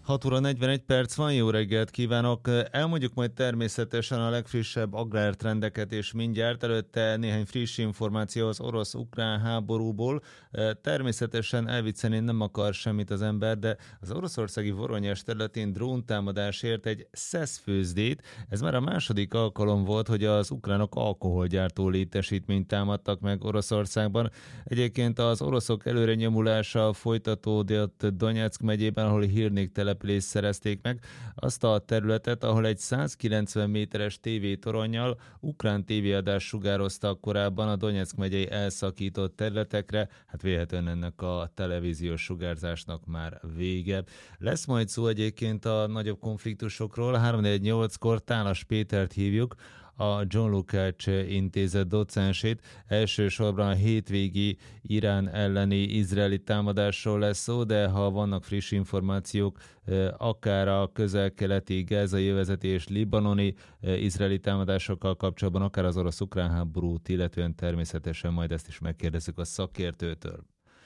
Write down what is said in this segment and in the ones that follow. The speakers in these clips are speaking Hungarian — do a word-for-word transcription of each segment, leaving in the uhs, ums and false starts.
hat óra negyvenegy perc van, jó reggelt kívánok! Elmondjuk majd természetesen a legfrissebb agrártrendeket, és mindjárt előtte néhány friss információ az orosz-ukrán háborúból. Természetesen elviccelni nem akar semmit az ember, de az oroszországi Voronyezs területén dróntámadásért egy szeszfőzdét. Ez már a második alkalom volt, hogy az ukránok alkoholgyártó létesítményt támadtak meg Oroszországban. Egyébként az oroszok előre nyomulása folytatódott Donyeck megyében, ahol hírnék települést szerezték meg, azt a területet, ahol egy százkilencven méteres tévétoronnyal ukrán tévéadás sugároztak korábban a Donyeck megyei elszakított területekre, hát vélhetően ennek a televíziós sugárzásnak már vége. Lesz majd szó egyébként a nagyobb konfliktusokról, három négy nyolckor Tálas Pétert hívjuk, a John Lukács intézet docensét. Elsősorban a hétvégi Irán elleni izraeli támadásról lesz szó, de ha vannak friss információk, akár a közel-keleti, gázai övezeti és libanoni izraeli támadásokkal kapcsolatban, akár az orosz-ukrán háborút, illetően természetesen majd ezt is megkérdezzük a szakértőtől.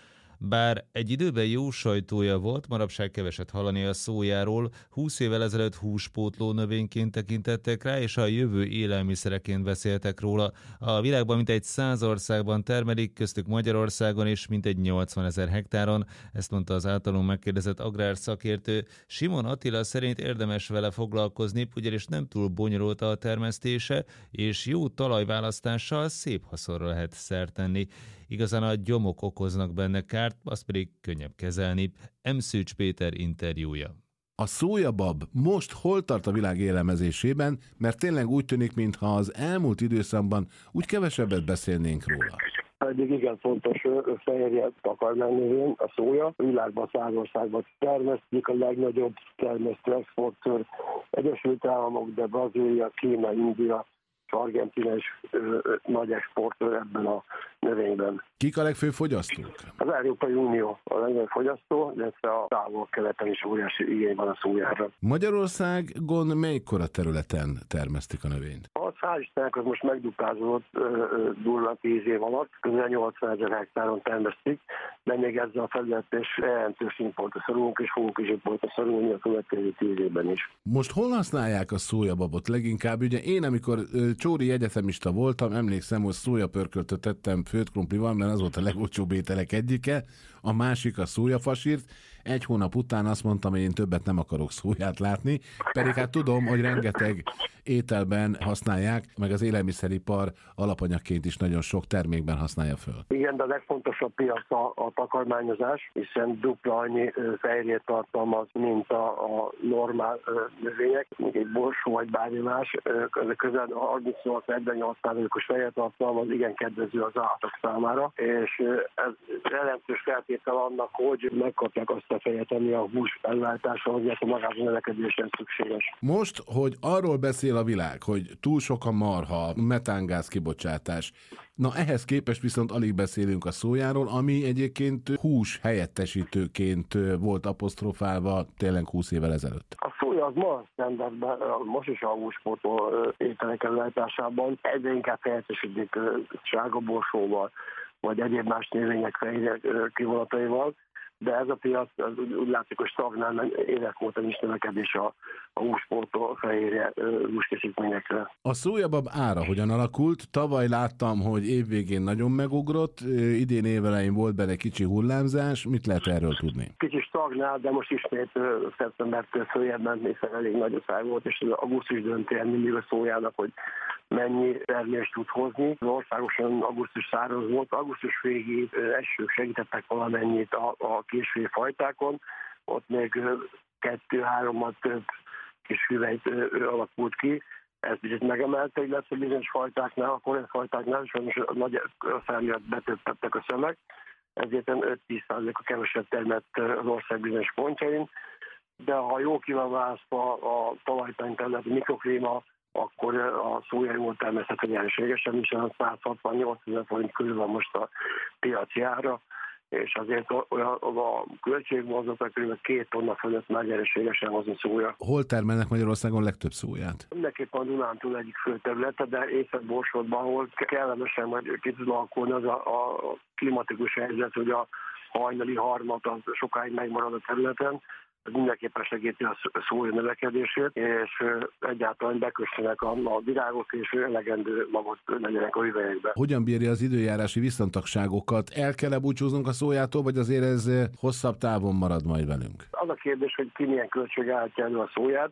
Bár egy időben jó sajtója volt, manapság keveset hallani a szójáról, húsz évvel ezelőtt húspótló növényként tekintettek rá, és a jövő élelmiszereként beszéltek róla. A világban mintegy száz országban termelik, köztük Magyarországon is mintegy nyolcvanezer hektáron, ezt mondta az általunk megkérdezett agrárszakértő. Simon Attila szerint érdemes vele foglalkozni, ugyanis nem túl bonyolult a termesztése, és jó talajválasztással szép haszonra lehet szert tenni. Igazán a gyomok okoznak benne kárt, azt pedig könnyebb kezelni. M. Szűcs Péter interjúja. A szójabab most hol tart a világ élelmezésében, mert tényleg úgy tűnik, mintha az elmúlt időszakban úgy kevesebbet beszélnénk róla. Eddig igen fontos fehérje takarmánynövény, a szója. A világban száz országban termesztik, a legnagyobb termesztő exportőr Egyesült Államok, de Brazília, Kína, India, Argentína is ö, ö, nagy exportőr ebben a növényben. Kik a legfőbb fogyasztók? Az Európai Unió a legnagyobb fogyasztó, illetve a távol-keleten is óriási igény van a szójára. Magyarországon melyikkora területen termesztik a növényt? A hál' Istennek az most megduplázódott durva tíz év alatt, közel nyolcvanezer hektáron termesztik, de még ezzel a felület és jelentős importra szorulunk, és fogunk is importra szorulni a következő tíz évben is. Most hol használják a szójababot leginkább? Ugye én, amikor csóri egyetemista voltam, emlékszem, hogy szójapörköltöt tettem főtt krumplival, mert az volt a legolcsóbb ételek egyike, a másik a szójafasírt. Egy hónap után azt mondtam, hogy én többet nem akarok szóját látni, pedig hát tudom, hogy rengeteg ételben használják, meg az élelmiszeripar alapanyagként is nagyon sok termékben használja föl. Igen, de a legfontosabb piac a, a takarmányozás, hiszen dupla annyi fehérjét tartalmaz, mint a, a normál növények, mint egy borsó vagy bármi más, közel harmincnyolc-negyvennyolc százalékos fehérjét tartalmaz, igen kedvező az állatok számára, és ez jelentős feltétel annak, hogy megkapják azt a fejet, ami a hús elváltása, hogy a magában növekedésen szükséges. Most, hogy arról beszél a világ, hogy túl sok a marha, metángáz kibocsátás, na ehhez képest viszont alig beszélünk a szójáról, ami egyébként hús helyettesítőként volt apostrofálva tényleg húsz évvel ezelőtt. A szója az ma standardben, most is a húspótó ételek elváltásában egyre inkább helyettesítik sárga borsóval, vagy egyéb más növények fehérje kivonataival, de ez a piac az úgy, úgy látszik, hogy stagnál, mert évek óta nincs növekedés a, a húspótó fehérje húskészítményekre. A szójabab ára hogyan alakult? Tavaly láttam, hogy évvégén nagyon megugrott, idén évelején volt benne kicsi hullámzás. Mit lehet erről tudni? Kicsi stagnál, de most ismét szeptembertől följebb ment, hiszen elég nagy oszály volt, és az augusztus dönti el mindig a szójának, hogy mennyi termést tud hozni. Az országosan augusztus száraz volt, augusztus végi esők segítettek valamennyit a, a késői fajtákon, ott még kettő-hárommal több kis hüvelyt alakult ki. Ez bizony megemelte, illetve bizonyos fajtáknál, a korai fajtáknál sajnos a nagy oszály miatt betöptettek a szemek, ezért öt-tíz százaléka kevesebb termett az ország bizonyos pontjain, de ha jó ki van választva a talajtány területi mikroklíma, akkor a szója jól termeszthető nyereségesen, hiszen a száz hatvannyolcezer forint körül van most a piaci ára, és azért olyan a költségvonzata kb. két tonna fölött már nyereségesen hozni szója. Hol termelnek Magyarországon legtöbb szóját? Mindenképpen a Dunántúl egyik fő területe, de Észak-Borsodban, ahol kellemesen majd ki tud alakulni az a, a klimatikus helyzet, hogy a hajnali harmat az sokáig megmarad a területen, Ez mindenképpen segíti a szója növekedését, és egyáltalán bekössenek a, a virágok, és elegendő magot legyenek a hüvelyekbe. Hogyan bírja az időjárási viszontagságokat? El kell-e búcsúznunk a szójától, vagy azért ez hosszabb távon marad majd velünk? Az a kérdés, hogy ki milyen költség állítja elő a szóját,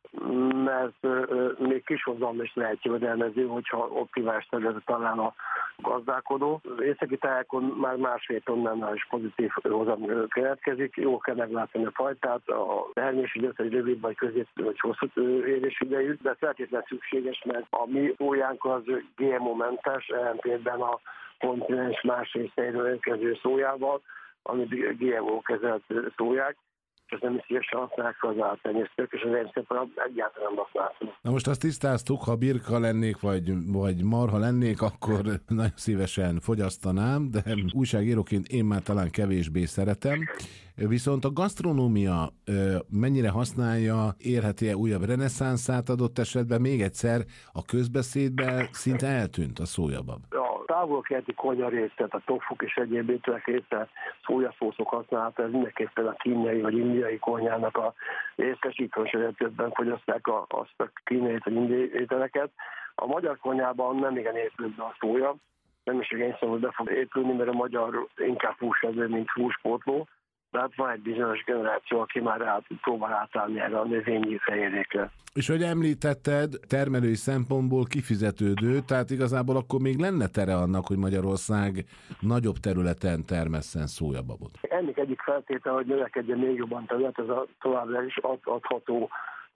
mert euh, még kis hozam is lehet jövedelmező, hogyha optimális területet talál a gazdálkodó. Északi tájákon már másfél tonnánál is pozitív hozam keletkezik, jó kell meglátni a fajtát, a termés időt, egy rövid vagy közép vagy hosszú érés idejű, de feltétlenül szükséges, mert a mi szójánk az gé em o-mentes, ellentétben a kontinens más részeiről érkező szójával, amit gé em o-kezelt szóják, és nem is szívesen használják fel az állattenyésztők, és az én szépen egyáltalán nem használtam. Na most azt tisztáztuk, ha birka lennék, vagy, vagy marha lennék, akkor nagyon szívesen fogyasztanám, de újságíróként én már talán kevésbé szeretem. Viszont a gasztronómia mennyire használja, érheti-e újabb reneszánszát adott esetben? Még egyszer, a közbeszédben szinte eltűnt a szójabab. A távol-keleti konyarészet, a tofuk és egyéb ételek része, szójaszószok használata, ez mindenképpen a kínai vagy indiai konyhának a részesítős, hogy többen fogyasztják a, azt a kínai vagy indiai ételeket. A magyar konyhában nem igen épült be a szója, nem is én szóval be fog épülni, mert a magyar inkább húsevő, mint húspótló. De hát van egy bizonyos generáció, aki már át, próbál átállni erre a növényi fehérjékre. És hogy említetted, termelői szempontból kifizetődő, tehát igazából akkor még lenne tere annak, hogy Magyarország nagyobb területen termesszen szójababot. Ennek egyik feltétel, hogy növekedjen még jobban terület, ez a továbbra is ad, adható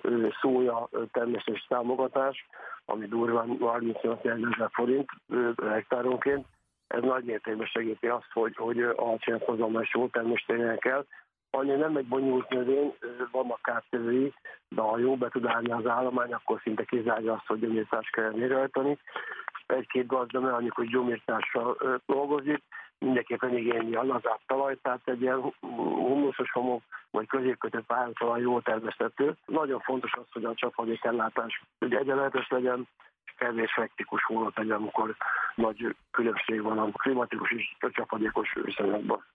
szója termesztési támogatás, ami durván harmincnyolc ezer forint hektáronként. Ez nagy mértékben segíti azt, hogy, hogy alacsony hozammal és jó termést érjenek el. Annyi nem egy bonyolult növény, vannak kártevői, de ha jó be tud állni az állomány, akkor szinte kizárja azt, hogy gyomírtást kell végrehajtani. Egy-két gazda, mert annyi, hogy gyomírtással dolgozik, mindenképpen igényli a lazább talajt, tehát egy ilyen humuszos homok vagy középkötött pályatalaj jól termeszthető. Nagyon fontos az, hogy a csapadékellátás egyenletes legyen, kevés hektikus volt egy, amikor nagy különbség van a klimatikus és a csapadékos viszonyokban.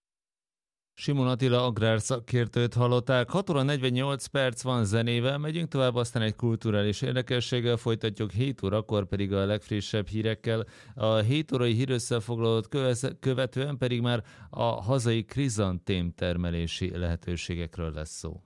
Simon Attila agrárszakértőt hallották. hat óra negyvennyolc perc van zenével, megyünk tovább, aztán egy kulturális érdekességgel folytatjuk, hét órakor pedig a legfrissebb hírekkel. A hét órai hírösszefoglalót követően pedig már a hazai krizantém termelési lehetőségekről lesz szó.